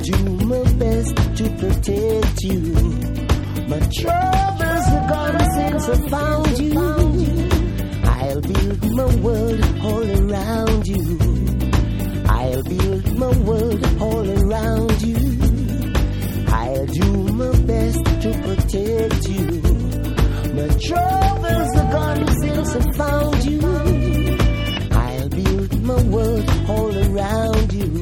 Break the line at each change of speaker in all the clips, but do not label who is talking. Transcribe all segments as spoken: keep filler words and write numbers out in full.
do my best to protect you. My troubles are gone since I found you. I'll build my world all around you. I'll build my world all around you. I'll do my best to protect you. My troubles are gone since I found you. I'll build my world all around you.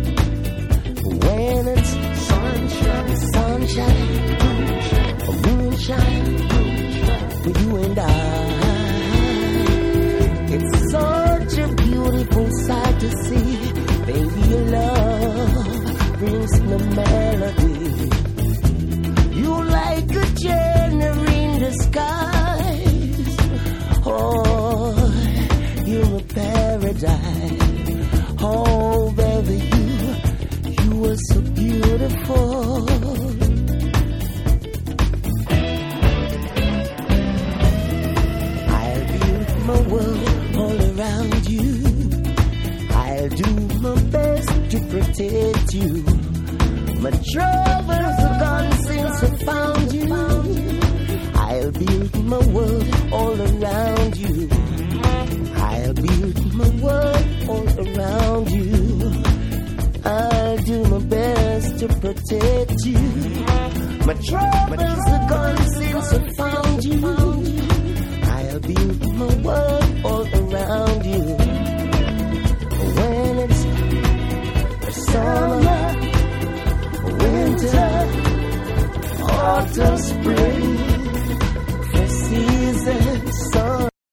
When it's sunshine, sunshine, moonshine, for you and I, it's such a beautiful sight to see. Baby, your love brings the melody. You like a cherry in the skies. Oh, you're a paradise. Oh, baby, you, you are so beautiful. I'll build my world all around you. I'll do my best to protect you. My troubles are gone since I found you. I'll build my world all around you. I'll build my world all around you. I'll do my best to protect you. My troubles are gone since I found you. I'll build my world all around you. When it's summer, winter, autumn, spring,